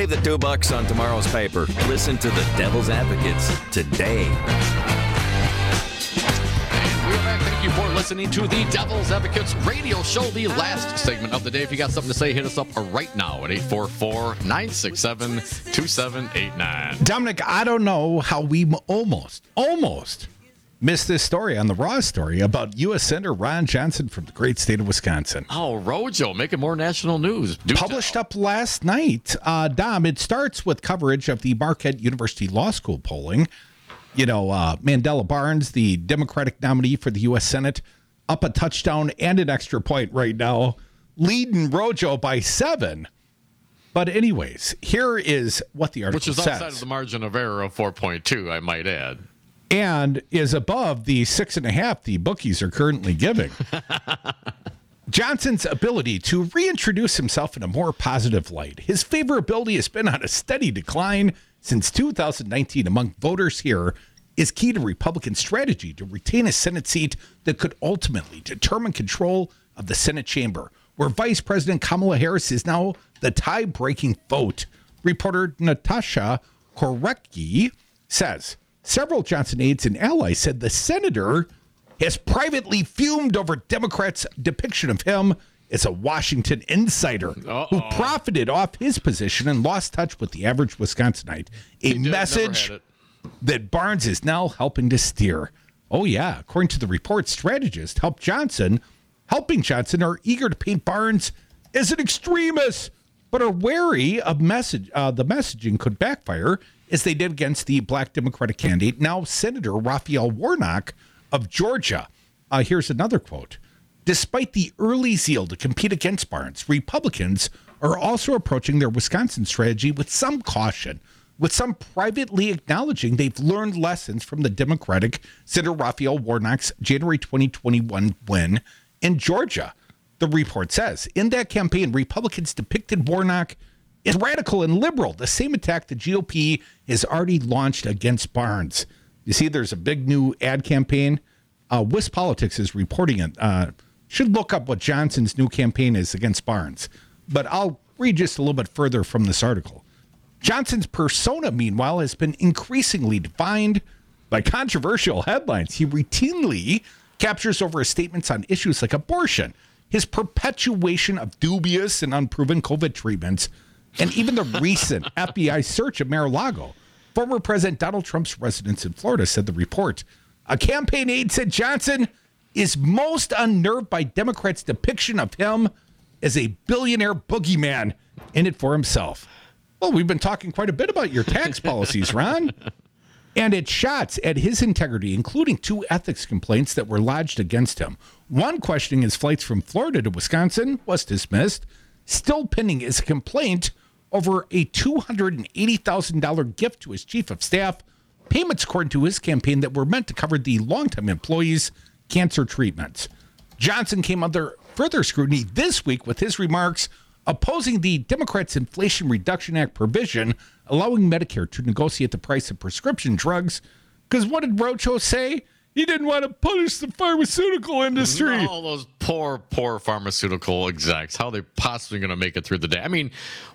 Save the $2 on tomorrow's paper. Listen to the Devil's Advocates today. We're back. Thank you for listening to the Devil's Advocates radio show, the last segment of the day. If you got something to say, hit us up right now at 844-967-2789. Dominic, I don't know how we almost missed this story on the Raw story about U.S. Senator Ron Johnson from the great state of Wisconsin. Oh, Rojo, making more national news. Published up last night. Dom, it starts with coverage of the Marquette University Law School polling. You know, Mandela Barnes, the Democratic nominee for the U.S. Senate, up a touchdown and an extra point right now, leading Rojo by 7. But anyways, here is what the article says. Which is outside of the margin of error of 4.2, I might add. And is above the 6.5 the bookies are currently giving. Johnson's ability to reintroduce himself in a more positive light. His favorability has been on a steady decline since 2019 among voters here is key to Republican strategy to retain a Senate seat that could ultimately determine control of the Senate chamber, where Vice President Kamala Harris is now the tie-breaking vote. Reporter Natasha Korecki says, several Johnson aides and allies said the senator has privately fumed over Democrats' depiction of him as a Washington insider who profited off his position and lost touch with the average Wisconsinite. A message that Barnes is now helping to steer. Oh, yeah. According to the report, strategists helping Johnson are eager to paint Barnes as an extremist, but are wary of the messaging could backfire as they did against the black Democratic candidate, now Senator Raphael Warnock of Georgia. Here's another quote. Despite the early zeal to compete against Barnes, Republicans are also approaching their Wisconsin strategy with some caution, with some privately acknowledging they've learned lessons from the Democratic Senator Raphael Warnock's January 2021 win in Georgia. The report says, in that campaign, Republicans depicted Warnock as radical and liberal, the same attack the GOP has already launched against Barnes. You see, there's a big new ad campaign. WisPolitics is reporting it. Should look up what Johnson's new campaign is against Barnes. But I'll read just a little bit further from this article. Johnson's persona, meanwhile, has been increasingly defined by controversial headlines. He routinely captures over his statements on issues like abortion, his perpetuation of dubious and unproven COVID treatments, and even the recent FBI search of Mar-a-Lago. Former President Donald Trump's residence in Florida, said the report. A campaign aide said Johnson is most unnerved by Democrats' depiction of him as a billionaire boogeyman in it for himself. Well, we've been talking quite a bit about your tax policies, Ron. And it's shots at his integrity, including 2 ethics complaints that were lodged against him. One questioning his flights from Florida to Wisconsin was dismissed. Still pending is a complaint over a $280,000 gift to his chief of staff, payments according to his campaign that were meant to cover the longtime employees' cancer treatments. Johnson came under further scrutiny this week with his remarks opposing the Democrats' Inflation Reduction Act provision allowing Medicare to negotiate the price of prescription drugs. Because what did Rocho say? He didn't want to punish the pharmaceutical industry. All those poor pharmaceutical execs. How are they possibly going to make it through the day? I mean,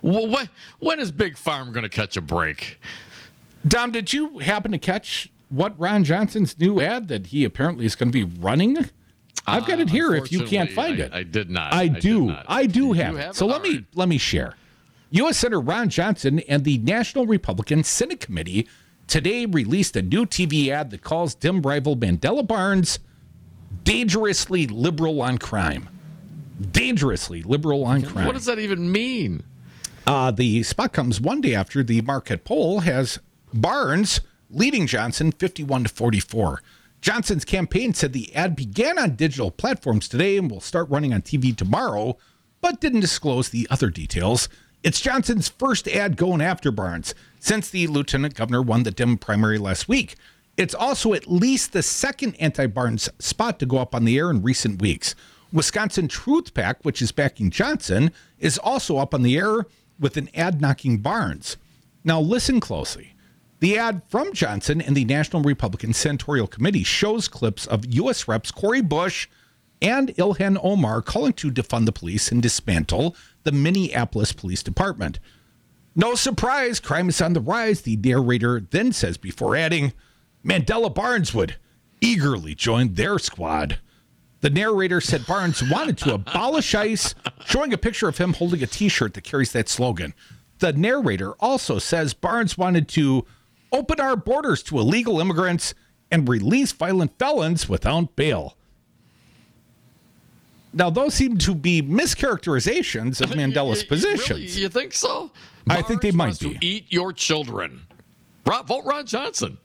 when is Big Pharma going to catch a break? Dom, did you happen to catch what Ron Johnson's new ad that he apparently is going to be running? I've got it here if you can't find it. I did not. I do have it. So let me share. U.S. Senator Ron Johnson and the National Republican Senate Committee today released a new TV ad that calls dim rival Mandela Barnes dangerously liberal on crime. Dangerously liberal on crime. What does that even mean? The spot comes one day after the Marquette poll has Barnes leading Johnson 51-44. Johnson's campaign said the ad began on digital platforms today and will start running on TV tomorrow, but didn't disclose the other details. It's Johnson's first ad going after Barnes since the lieutenant governor won the Dem primary last week. It's also at least the second anti-Barnes spot to go up on the air in recent weeks. Wisconsin Truth PAC, which is backing Johnson, is also up on the air with an ad knocking Barnes. Now listen closely. The ad from Johnson and the National Republican Senatorial Committee shows clips of U.S. Reps Cori Bush and Ilhan Omar calling to defund the police and dismantle the Minneapolis Police Department. No surprise, crime is on the rise, the narrator then says before adding, Mandela Barnes would eagerly join their squad. The narrator said Barnes wanted to abolish ICE, showing a picture of him holding a T-shirt that carries that slogan. The narrator also says Barnes wanted to open our borders to illegal immigrants and release violent felons without bail. Now, those seem to be mischaracterizations of Mandela's positions. Really? You think so? I think they might be. To eat your children. Vote Ron Johnson.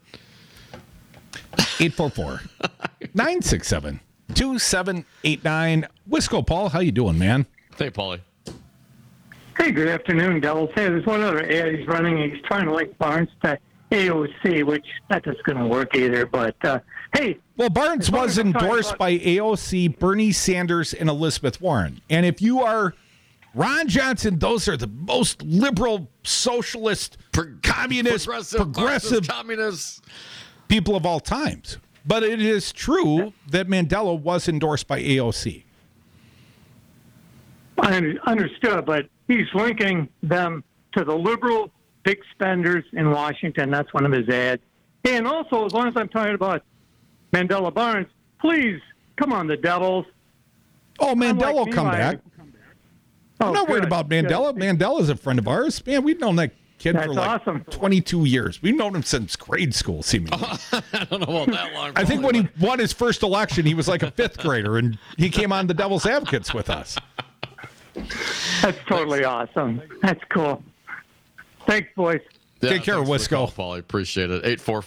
844-967-2789. Wisco Paul, how you doing, man? Hey, Paulie. Hey, good afternoon, Devils. Hey, there's one other ad he's running. He's trying to link Barnes to AOC, which that just going to work either. But, hey. Well, Barnes was endorsed by AOC, Bernie Sanders, and Elizabeth Warren. And if you are Ron Johnson, those are the most liberal, socialist, communist, progressive communists people of all times. But it is true that Mandela was endorsed by AOC. I understood, but he's linking them to the liberal big spenders in Washington. That's one of his ads. And also, as long as I'm talking about Mandela Barnes, please, come on, the Devils. Oh, Mandela will come back. I'm not worried about Mandela. Good. Mandela's a friend of ours. Man, we've known that kid for like awesome. 22 years. We've known him since grade school, seemingly. I don't know about that long. I think when he won his first election, he was like a fifth grader, and he came on the Devil's Advocates with us. That's totally awesome. That's cool. Thanks, boys. Yeah, take care, Wisco. Paul, I appreciate it.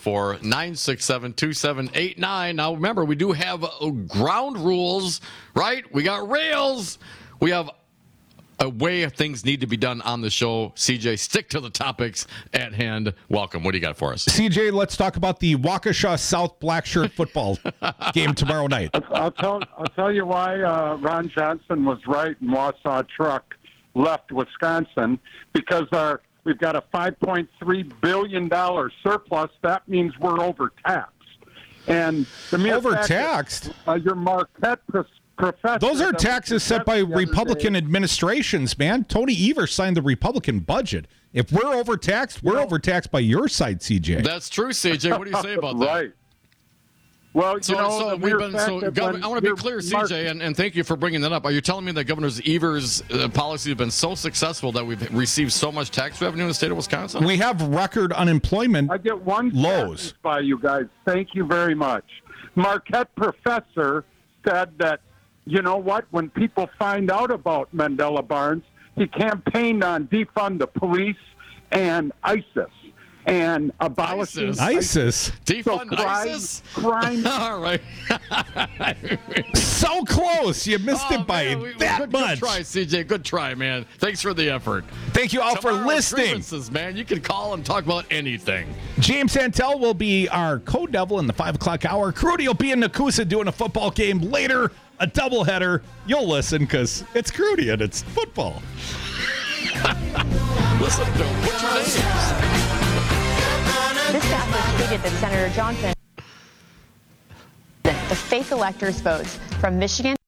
844-967-2789. Now, remember, we do have ground rules, right? We got rails. We have a way things need to be done on the show. CJ, stick to the topics at hand. Welcome. What do you got for us? CJ, let's talk about the Waukesha South Blackshirt football game tomorrow night. I'll tell you why Ron Johnson was right and Wausau Truck left Wisconsin, because we've got a $5.3 billion surplus. That means we're overtaxed. And the mere overtaxed? Fact that, your Marquette professor... Those are taxes set by Republican administrations, man. Tony Evers signed the Republican budget. If we're overtaxed, we're overtaxed by your side, CJ. That's true, CJ. What do you say about that? Right. Well, I want to be clear, CJ, and thank you for bringing that up. Are you telling me that Governor Evers' policy has been so successful that we've received so much tax revenue in the state of Wisconsin? We have record unemployment I get one lows by you guys. Thank you very much. Marquette professor said that, you know what, when people find out about Mandela Barnes, he campaigned on defund the police and ISIS. And abolishing ISIS. Defund so ISIS? Crime. All right. So close. You missed it by that much. Good try, CJ. Good try, man. Thanks for the effort. Thank you all for listening. Grievances, man. You can call and talk about anything. James Santel will be our Code Devil in the 5 o'clock hour. Crudy will be in Nakusa doing a football game later, a doubleheader. You'll listen because it's Crudy and it's football. Listen to him. What's your name? This staffer tweeted that Senator Johnson, the fake electors' votes from Michigan.